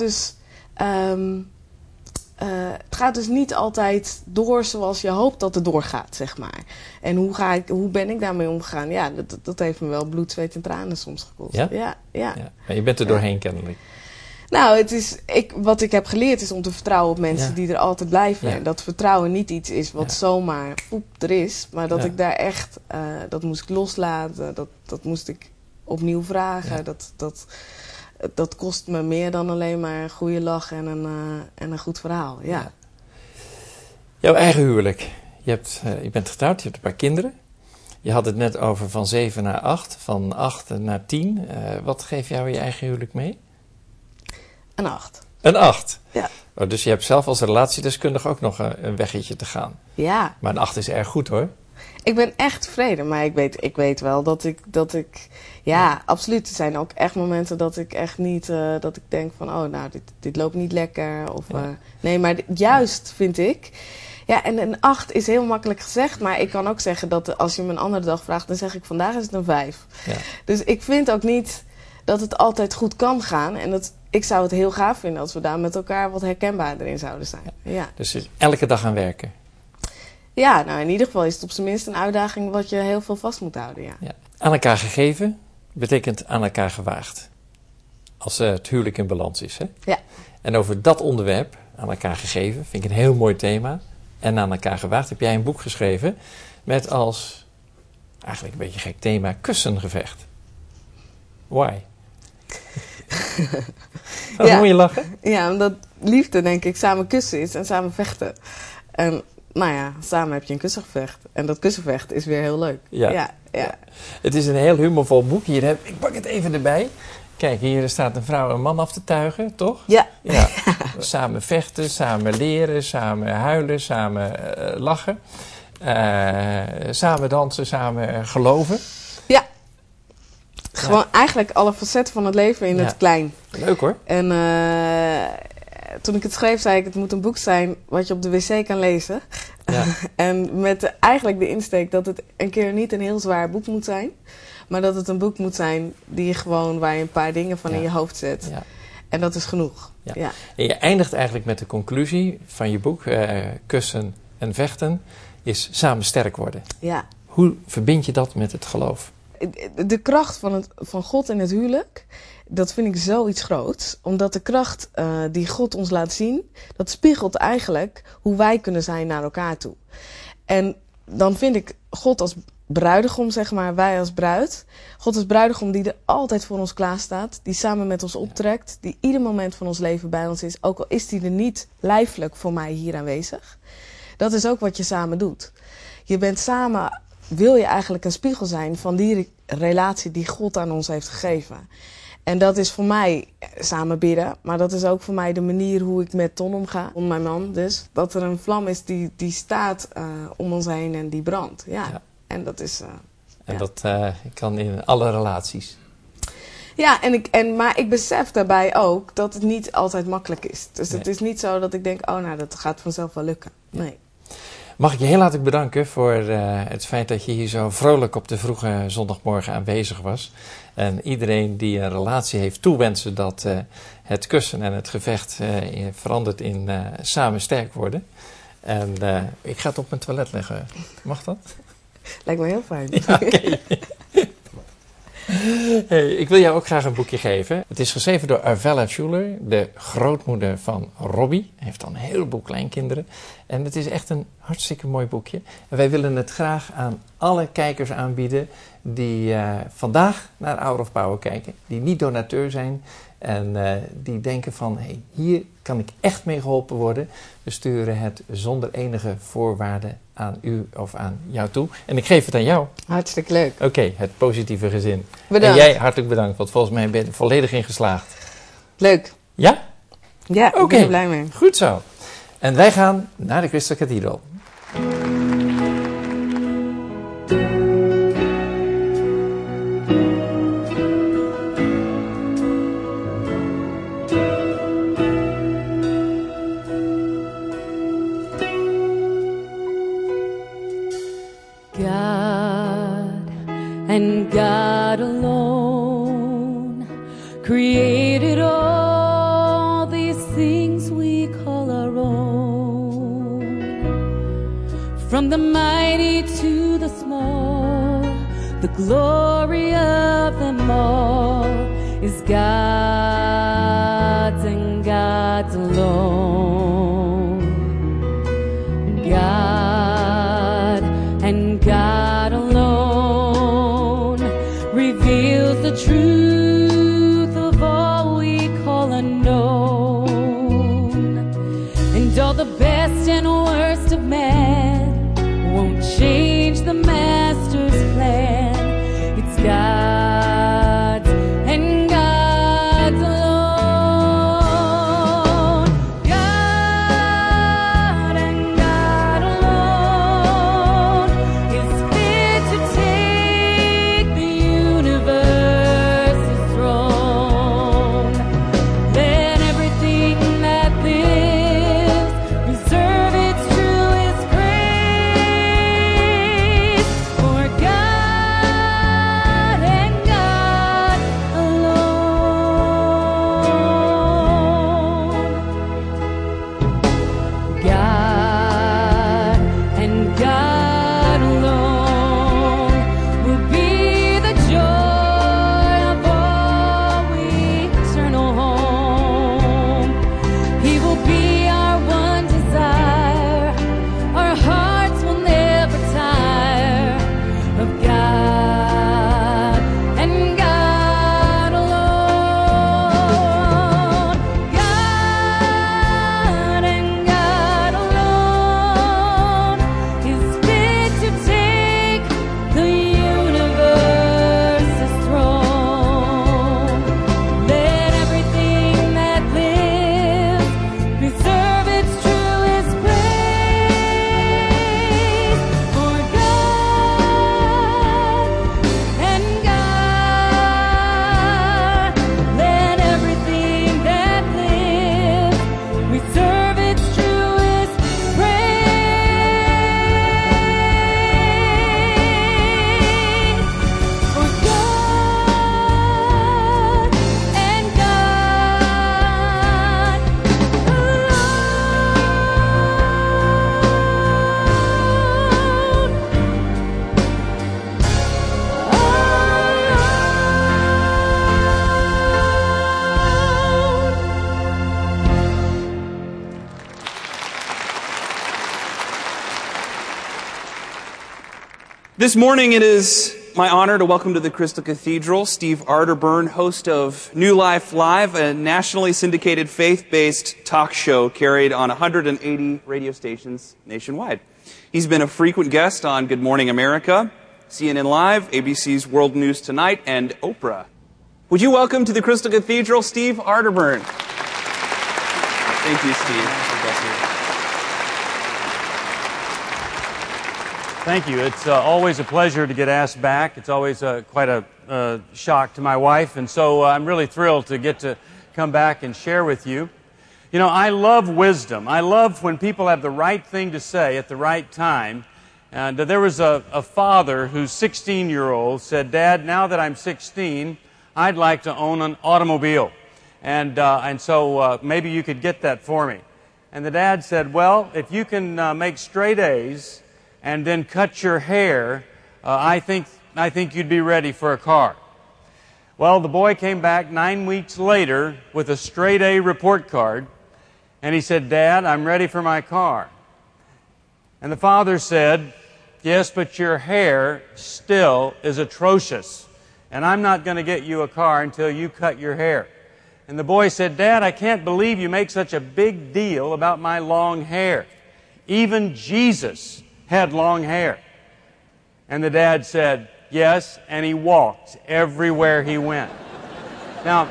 Speaker 2: dus niet altijd door zoals je hoopt dat het doorgaat, zeg maar. En hoe ben ik daarmee omgegaan? Ja, dat heeft me wel bloed, zweet en tranen soms gekost.
Speaker 1: Ja? Ja. Maar je bent er doorheen kennelijk.
Speaker 2: Nou, wat ik heb geleerd is om te vertrouwen op mensen die er altijd blijven. En dat vertrouwen niet iets is wat zomaar er is. Maar dat ik daar echt, dat moest ik loslaten. Dat moest ik opnieuw vragen. Ja. Dat kost me meer dan alleen maar een goede lach en een goed verhaal. Ja.
Speaker 1: Jouw eigen huwelijk. Je bent getrouwd, je hebt een paar kinderen. Je had het net over van 7 naar 8, van 8 naar 10. Wat geeft jou je eigen huwelijk mee?
Speaker 2: Een 8.
Speaker 1: Een 8?
Speaker 2: Ja.
Speaker 1: Oh, dus je hebt zelf als relatiedeskundige ook nog een weggetje te gaan. Ja. Maar een 8 is erg goed, hoor.
Speaker 2: Ik ben echt tevreden, maar ik weet wel dat ik ja, absoluut. Er zijn ook echt momenten dat ik echt niet, dat ik denk van, oh, nou, dit loopt niet lekker. Of, nee, maar juist vind ik. Ja, en een 8 is heel makkelijk gezegd, maar ik kan ook zeggen dat als je me een andere dag vraagt, dan zeg ik vandaag is het een 5. Ja. Dus ik vind ook niet dat het altijd goed kan gaan. En ik zou het heel gaaf vinden als we daar met elkaar wat herkenbaarder in zouden zijn. Ja.
Speaker 1: Dus elke dag aan werken?
Speaker 2: Ja, nou in ieder geval is het op zijn minst een uitdaging wat je heel veel vast moet houden. Ja.
Speaker 1: Aan elkaar gegeven betekent aan elkaar gewaagd. Als het huwelijk in balans is. Hè? Ja. En over dat onderwerp, aan elkaar gegeven, vind ik een heel mooi thema. En aan elkaar gewaagd heb jij een boek geschreven met als, eigenlijk een beetje gek thema, kussengevecht. Why? Waarom moet je lachen?
Speaker 2: Ja, omdat liefde denk ik samen kussen is en samen vechten. En nou ja, samen heb je een kussengevecht. En dat kussengevecht is weer heel leuk. Ja.
Speaker 1: Het is een heel humorvol boek. Ik pak het even erbij. Kijk, hier staat een vrouw een man af te tuigen, toch? Ja. Samen vechten, samen leren, samen huilen, samen lachen. Samen dansen, samen geloven.
Speaker 2: Ja. Gewoon eigenlijk alle facetten van het leven in het klein.
Speaker 1: Leuk hoor.
Speaker 2: En toen ik het schreef, zei ik, het moet een boek zijn wat je op de wc kan lezen. Ja. En met eigenlijk de insteek dat het een keer niet een heel zwaar boek moet zijn. Maar dat het een boek moet zijn waar je een paar dingen van in je hoofd zet. Ja. En dat is genoeg. Ja. Ja.
Speaker 1: En je eindigt eigenlijk met de conclusie van je boek, kussen en vechten, is samen sterk worden. Ja. Hoe verbind je dat met het geloof?
Speaker 2: De kracht van God in het huwelijk, dat vind ik zoiets groots. Omdat de kracht die God ons laat zien, dat spiegelt eigenlijk hoe wij kunnen zijn naar elkaar toe. En dan vind ik God bruidegom, zeg maar, wij als bruid. God is bruidegom die er altijd voor ons klaar staat. Die samen met ons optrekt. Die ieder moment van ons leven bij ons is. Ook al is die er niet lijfelijk voor mij hier aanwezig. Dat is ook wat je samen doet. Je bent samen, wil je eigenlijk een spiegel zijn van die relatie die God aan ons heeft gegeven. En dat is voor mij samen bidden. Maar dat is ook voor mij de manier hoe ik met Ton omga. Om mijn man dus. Dat er een vlam is die staat om ons heen en die brandt. Ja. En dat is...
Speaker 1: En dat kan in alle relaties.
Speaker 2: Ja, maar ik besef daarbij ook dat het niet altijd makkelijk is. Dus het is niet zo dat ik denk, dat gaat vanzelf wel lukken. Nee.
Speaker 1: Mag ik je heel hartelijk bedanken voor het feit dat je hier zo vrolijk op de vroege zondagmorgen aanwezig was. En iedereen die een relatie heeft toewensen dat het kussen en het gevecht verandert in samen sterk worden. En ik ga het op mijn toilet leggen. Mag dat?
Speaker 2: Lijkt me heel fijn.
Speaker 1: Ja, okay. Hey, ik wil jou ook graag een boekje geven. Het is geschreven door Arvella Schuler, de grootmoeder van Robbie. Hij heeft al een heleboel kleinkinderen. En het is echt een hartstikke mooi boekje. En wij willen het graag aan alle kijkers aanbieden die vandaag naar Hour of Power kijken. Die niet donateur zijn en die denken van, hey, hier kan ik echt mee geholpen worden. We sturen het zonder enige voorwaarden aan u of aan jou toe. En ik geef het aan jou.
Speaker 2: Hartstikke leuk.
Speaker 1: Oké, het positieve gezin.
Speaker 2: Bedankt.
Speaker 1: En jij hartelijk bedankt, want volgens mij ben je er volledig in geslaagd.
Speaker 2: Leuk.
Speaker 1: Ja?
Speaker 2: Ja, ik ben er blij mee.
Speaker 1: Goed zo. En wij gaan naar de Crystal Cathedral.
Speaker 7: And God alone created all these things we call our own. From the mighty to the small, the glory of them all is God's and God's alone. God and God alone reveals the truth of all we call unknown. And all the best and worst of man won't change the master's plan. It's God's and God's alone. God and God alone is fit to take the universe
Speaker 4: This morning it is my honor to welcome to the Crystal Cathedral Steve Arterburn, host of New Life Live, a nationally syndicated faith-based talk show carried on 180 radio stations nationwide. He's been a frequent guest on Good Morning America, CNN Live, ABC's World News Tonight, and Oprah. Would you welcome to the Crystal Cathedral Steve Arterburn? Thank you, Steve.
Speaker 8: Thank you. It's always a pleasure to get asked back. It's always quite a shock to my wife, and so I'm really thrilled to get to come back and share with you. You know, I love wisdom. I love when people have the right thing to say at the right time. And there was a father whose 16-year-old said, "Dad, now that I'm 16, I'd like to own an automobile. And so maybe you could get that for me." And the dad said, "Well, if you can make straight A's and then cut your hair, I think you'd be ready for a car." Well, the boy came back 9 weeks later with a straight A report card, and he said, "Dad, I'm ready for my car." And the father said, "Yes, but your hair still is atrocious, and I'm not going to get you a car until you cut your hair." And the boy said, "Dad, I can't believe you make such a big deal about my long hair. Even Jesus had long hair." And the dad said, "Yes, and he walked everywhere he went." Now,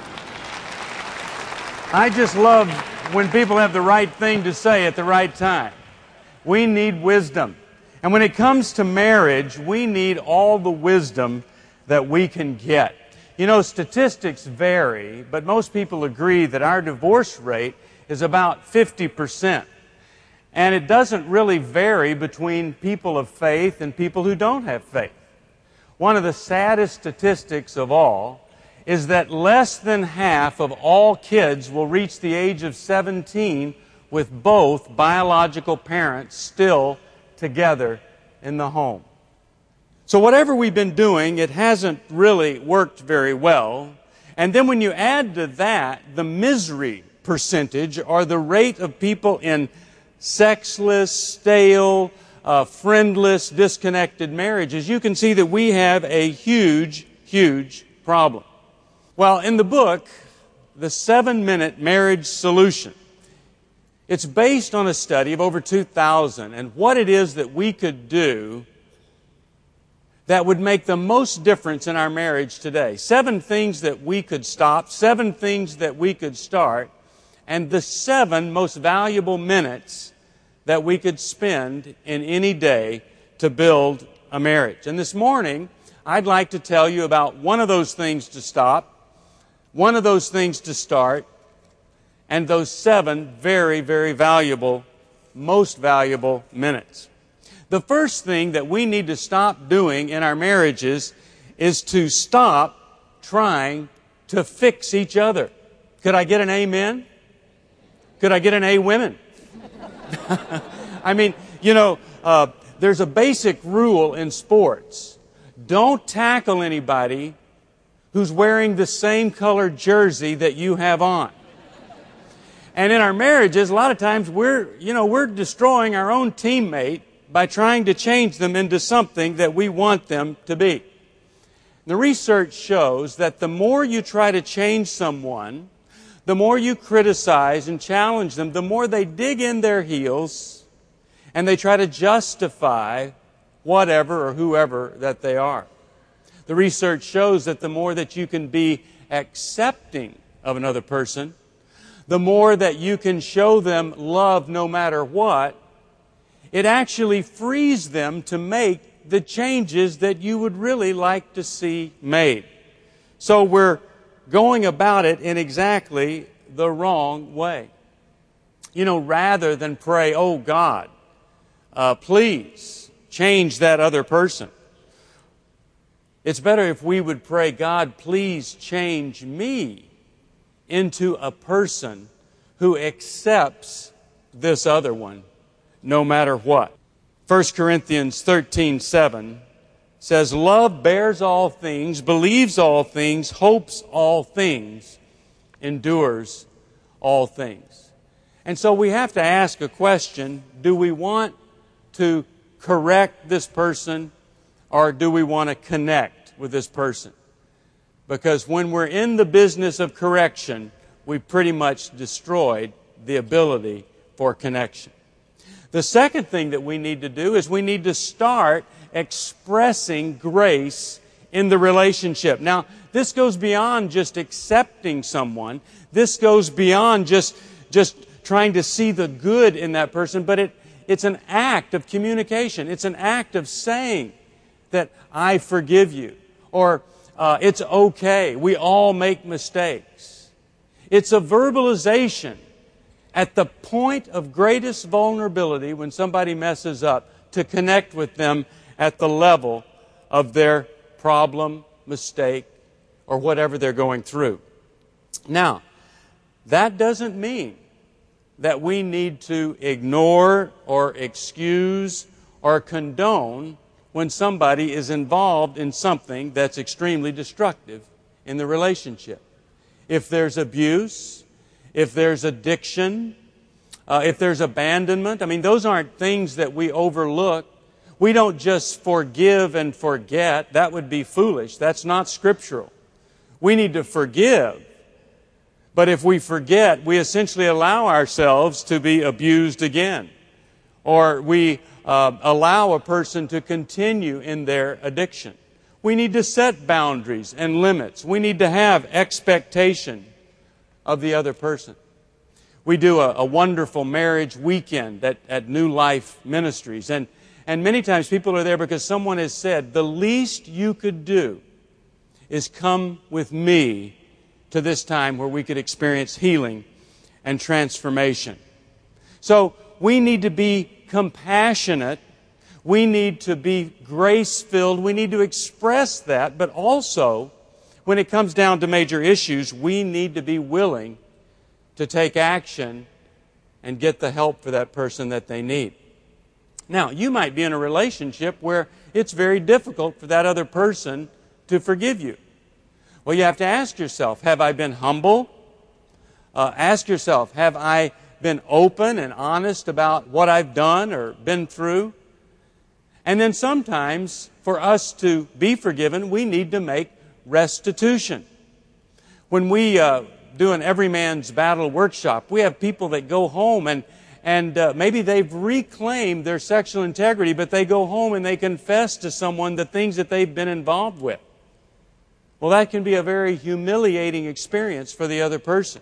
Speaker 8: I just love when people have the right thing to say at the right time. We need wisdom. And when it comes to marriage, we need all the wisdom that we can get. You know, statistics vary, but most people agree that our divorce rate is about 50%. And it doesn't really vary between people of faith and people who don't have faith. One of the saddest statistics of all is that less than half of all kids will reach the age of 17 with both biological parents still together in the home. So whatever we've been doing, it hasn't really worked very well. And then when you add to that the misery percentage, or the rate of people in sexless, stale, friendless, disconnected marriages, you can see that we have a huge, huge problem. Well, in the book, The 7-Minute Marriage Solution, it's based on a study of over 2,000 and what it is that we could do that would make the most difference in our marriage today. 7 things that we could stop, 7 things that we could start, and the 7 most valuable minutes that we could spend in any day to build a marriage. And this morning, I'd like to tell you about one of those things to stop, one of those things to start, and those 7 very, very valuable, most valuable minutes. The first thing that we need to stop doing in our marriages is to stop trying to fix each other. Could I get an amen? Could I get an A women? I mean, you know, there's a basic rule in sports. Don't tackle anybody who's wearing the same colored jersey that you have on. And in our marriages, a lot of times we're destroying our own teammate by trying to change them into something that we want them to be. The research shows that the more you try to change someone, the more you criticize and challenge them, the more they dig in their heels and they try to justify whatever or whoever that they are. The research shows that the more that you can be accepting of another person, the more that you can show them love no matter what, it actually frees them to make the changes that you would really like to see made. So we're going about it in exactly the wrong way. You know, rather than pray, "Oh God, please change that other person," it's better if we would pray, "God, please change me into a person who accepts this other one no matter what." 1 Corinthians 13:7 says, "Love bears all things, believes all things, hopes all things, endures all things." And so we have to ask a question: do we want to correct this person, or do we want to connect with this person? Because when we're in the business of correction, we pretty much destroyed the ability for connection. The second thing that we need to do is we need to start expressing grace in the relationship. Now, this goes beyond just accepting someone. This goes beyond just trying to see the good in that person, but it's an act of communication. It's an act of saying that I forgive you, or it's okay. We all make mistakes. It's a verbalization at the point of greatest vulnerability when somebody messes up, to connect with them at the level of their problem, mistake, or whatever they're going through. Now, that doesn't mean that we need to ignore or excuse or condone when somebody is involved in something that's extremely destructive in the relationship. If there's abuse, if there's addiction, if there's abandonment, I mean, those aren't things that we overlook. We don't just forgive and forget. That would be foolish. That's not scriptural. We need to forgive. But if we forget, we essentially allow ourselves to be abused again. Or we allow a person to continue in their addiction. We need to set boundaries and limits. We need to have expectation of the other person. We do a wonderful marriage weekend at New Life Ministries. And many times people are there because someone has said, the least you could do is come with me to this time where we could experience healing and transformation. So we need to be compassionate. We need to be grace-filled. We need to express that. But also, when it comes down to major issues, we need to be willing to take action and get the help for that person that they need. Now, you might be in a relationship where it's very difficult for that other person to forgive you. Well, you have to ask yourself, have I been humble? Ask yourself, have I been open and honest about what I've done or been through? And then sometimes, for us to be forgiven, we need to make restitution. When we do an Every Man's Battle workshop, we have people that go home and maybe they've reclaimed their sexual integrity, but they go home and they confess to someone the things that they've been involved with. Well, that can be a very humiliating experience for the other person.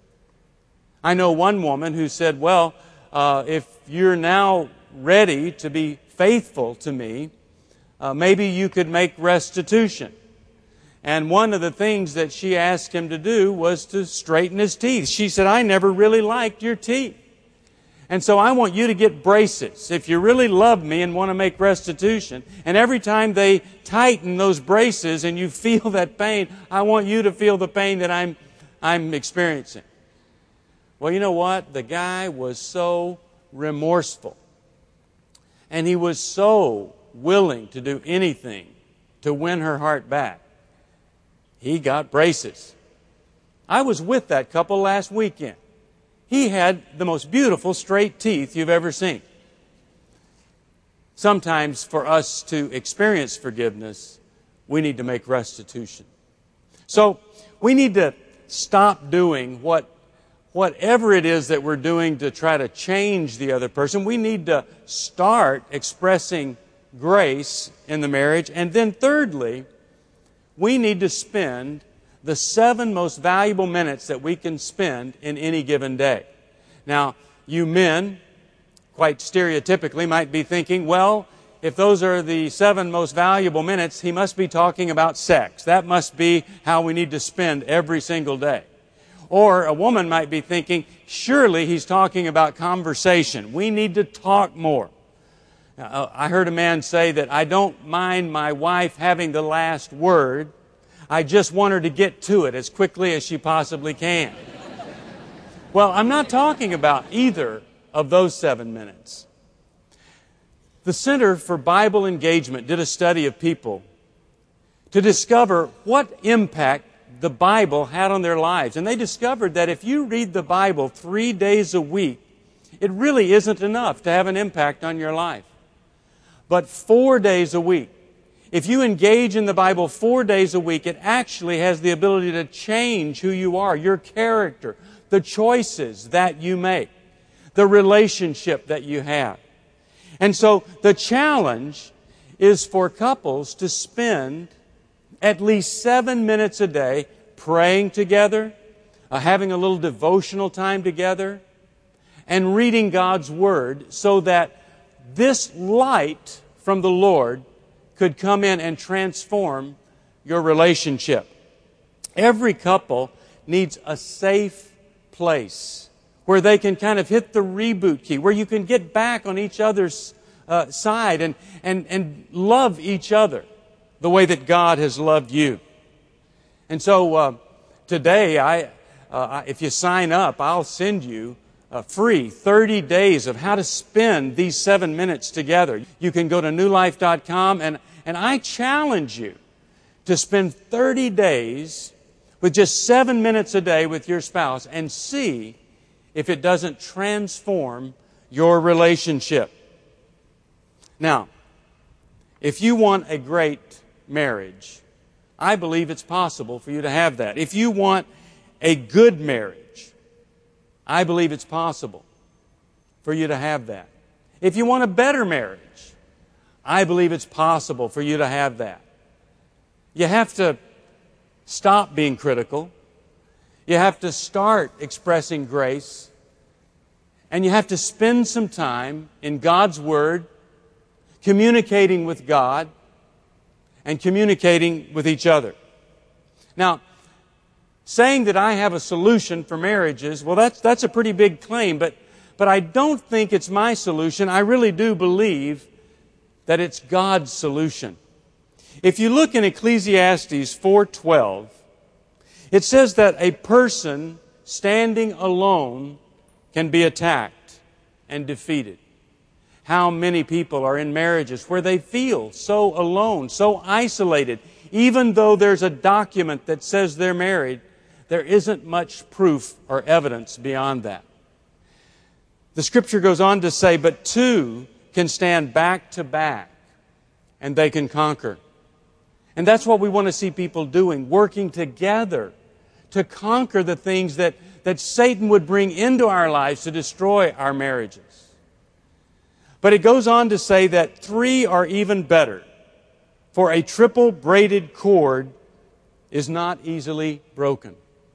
Speaker 8: I know one woman who said, well, if you're now ready to be faithful to me, maybe you could make restitution. And one of the things that she asked him to do was to straighten his teeth. She said, I never really liked your teeth. And so I want you to get braces if you really love me and want to make restitution. And every time they tighten those braces and you feel that pain, I want you to feel the pain that I'm experiencing. Well, you know what? The guy was so remorseful. And he was so willing to do anything to win her heart back. He got braces. I was with that couple last weekend. He had the most beautiful straight teeth you've ever seen. Sometimes for us to experience forgiveness, we need to make restitution. So we need to stop doing whatever it is that we're doing to try to change the other person. We need to start expressing grace in the marriage. And then thirdly, we need to spend the 7 most valuable minutes that we can spend in any given day. Now, you men, quite stereotypically, might be thinking, well, if those are the 7 most valuable minutes, he must be talking about sex. That must be how we need to spend every single day. Or a woman might be thinking, surely he's talking about conversation. We need to talk more. Now, I heard a man say that I don't mind my wife having the last word. I just want her to get to it as quickly as she possibly can. Well, I'm not talking about either of those 7 minutes. The Center for Bible Engagement did a study of people to discover what impact the Bible had on their lives. And they discovered that if you read the Bible 3 days a week, it really isn't enough to have an impact on your life. But 4 days a week, If you engage in the Bible 4 days a week, it actually has the ability to change who you are, your character, the choices that you make, the relationship that you have. And so the challenge is for couples to spend at least 7 minutes a day praying together, having a little devotional time together, and reading God's Word so that this light from the Lord could come in and transform your relationship. Every couple needs a safe place where they can kind of hit the reboot key, where you can get back on each other's side and love each other the way that God has loved you. And so today, if you sign up, I'll send you free 30 days of how to spend these 7 minutes together. You can go to newlife.com, and I challenge you to spend 30 days with just 7 minutes a day with your spouse and see if it doesn't transform your relationship. Now, if you want a great marriage, I believe it's possible for you to have that. If you want a good marriage, I believe it's possible for you to have that. If you want a better marriage, I believe it's possible for you to have that. You have to stop being critical. You have to start expressing grace. And you have to spend some time in God's Word, communicating with God and communicating with each other. Now, saying that I have a solution for marriages, well, that's a pretty big claim, but I don't think it's my solution. I really do believe that it's God's solution. If you look in Ecclesiastes 4:12, it says that a person standing alone can be attacked and defeated. How many people are in marriages where they feel so alone, so isolated, even though there's a document that says they're married, there isn't much proof or evidence beyond that. The Scripture goes on to say, but two can stand back to back and they can conquer. And that's what we want to see people doing, working together to conquer the things that Satan would bring into our lives to destroy our marriages. But it goes on to say that three are even better, for a triple braided cord is not easily broken.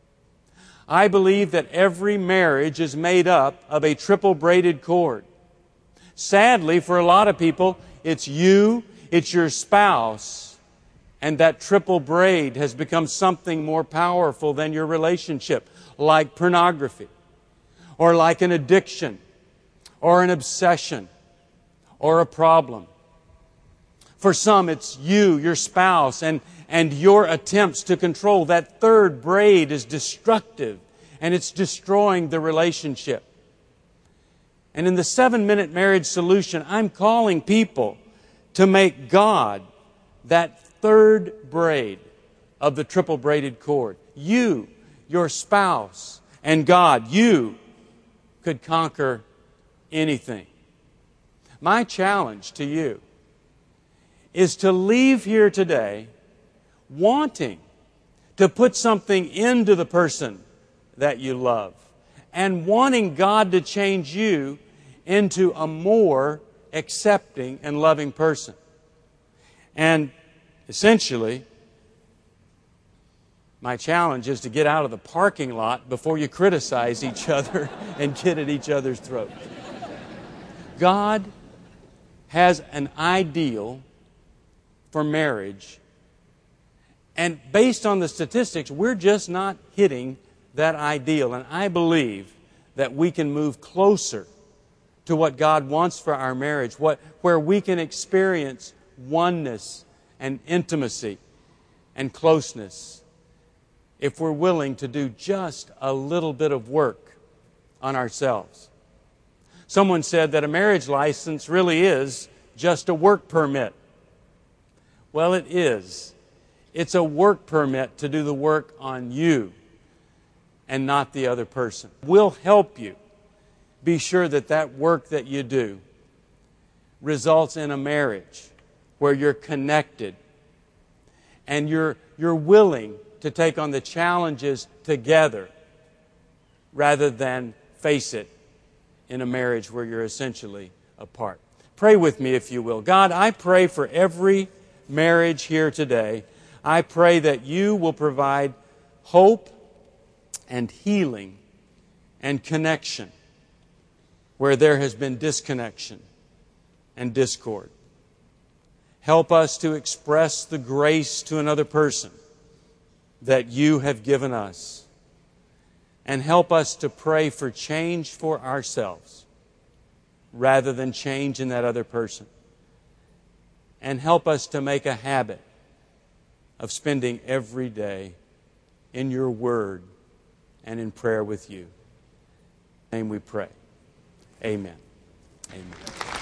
Speaker 8: I believe that every marriage is made up of a triple braided cord. Sadly, for a lot of people, it's you, it's your spouse, and that triple braid has become something more powerful than your relationship, like pornography, or like an addiction, or an obsession, or a problem. For some, it's you, your spouse, and your attempts to control. That third braid is destructive, and it's destroying the relationship. And in the 7-minute marriage solution, I'm calling people to make God that third braid of the triple braided cord. You, your spouse, and God, you could conquer anything. My challenge to you is to leave here today wanting to put something into the person that you love and wanting God to change you into a more accepting and loving person. And essentially, my challenge is to get out of the parking lot before you criticize each other and get at each other's throats. God has an ideal for marriage, and based on the statistics, we're just not hitting that ideal. And I believe that we can move closer to what God wants for our marriage, where we can experience oneness and intimacy and closeness if we're willing to do just a little bit of work on ourselves. Someone said that a marriage license really is just a work permit. Well, it is. It's a work permit to do the work on you and not the other person. We'll help you be sure that that work that you do results in a marriage where you're connected and you're willing to take on the challenges together rather than face it in a marriage where you're essentially apart. Pray with me if you will. God, I pray for every marriage here today. I pray that you will provide hope and healing and connection where there has been disconnection and discord. Help us to express the grace to another person that you have given us. And help us to pray for change for ourselves rather than change in that other person. And help us to make a habit of spending every day in your word and in prayer with you. In your name we pray. Amen. Amen.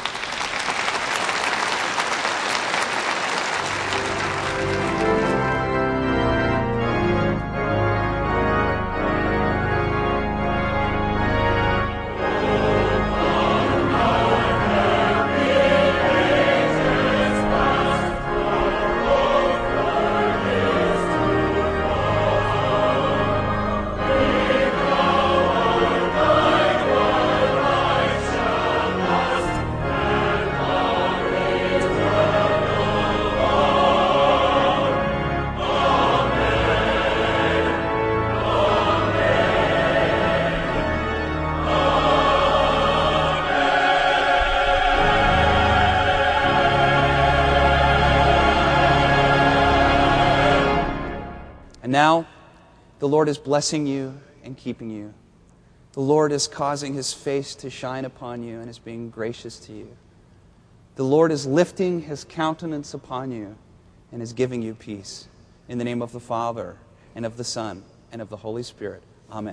Speaker 4: Now, the Lord is blessing you and keeping you. The Lord is causing His face to shine upon you and is being gracious to you. The Lord is lifting His countenance upon you and is giving you peace. In the name of the Father, and of the Son, and of the Holy Spirit. Amen.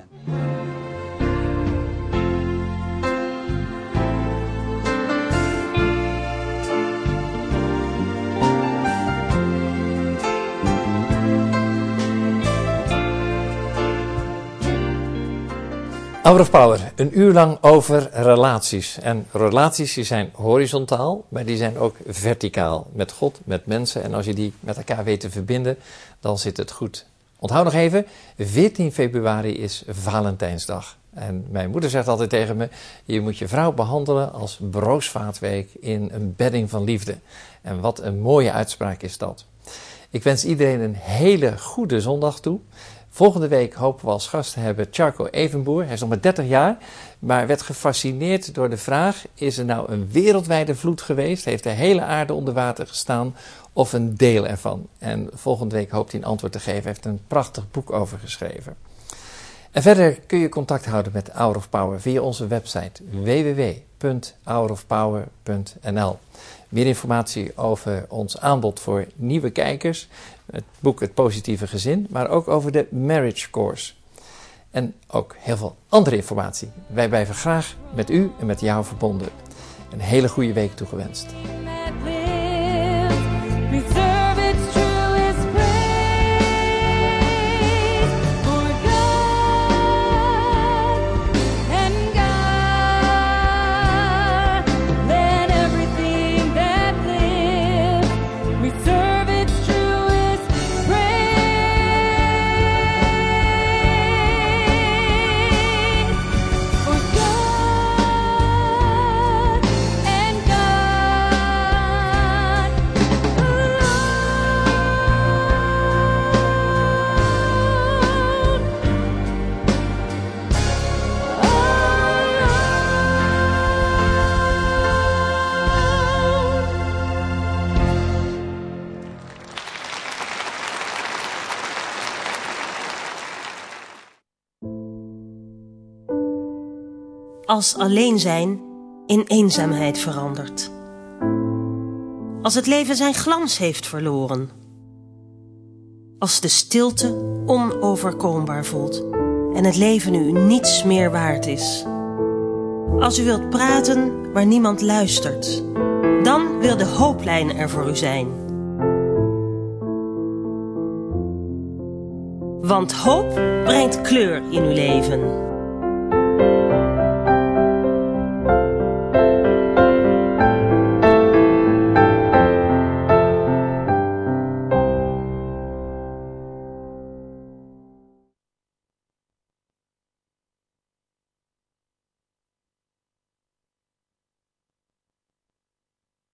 Speaker 1: Hour of Power, een uur lang over relaties. En relaties die zijn horizontaal, maar die zijn ook verticaal. Met God, met mensen. En als je die met elkaar weet te verbinden, dan zit het goed. Onthoud nog even, 14 februari is Valentijnsdag. En mijn moeder zegt altijd tegen me, je moet je vrouw behandelen als broosvaatweek in een bedding van liefde. En wat een mooie uitspraak is dat. Ik wens iedereen een hele goede zondag toe. Volgende week hopen we als gast te hebben Tjarko Evenboer. Hij is nog maar 30 jaar, maar werd gefascineerd door de vraag, is er nou een wereldwijde vloed geweest? Heeft de hele aarde onder water gestaan of een deel ervan? En volgende week hoopt hij een antwoord te geven. Hij heeft een prachtig boek over geschreven. En verder kun je contact houden met Hour of Power via onze website www.hourofpower.nl. Meer informatie over ons aanbod voor nieuwe kijkers, het boek Het Positieve Gezin, maar ook over de Marriage Course. En ook heel veel andere informatie. Wij blijven graag met u en met jou verbonden. Een hele goede week toegewenst.
Speaker 9: Als alleen zijn in eenzaamheid verandert. Als het leven zijn glans heeft verloren. Als de stilte onoverkombaar voelt en het leven u niets meer waard is. Als u wilt praten waar niemand luistert, dan wil de hooplijn er voor u zijn. Want hoop brengt kleur in uw leven.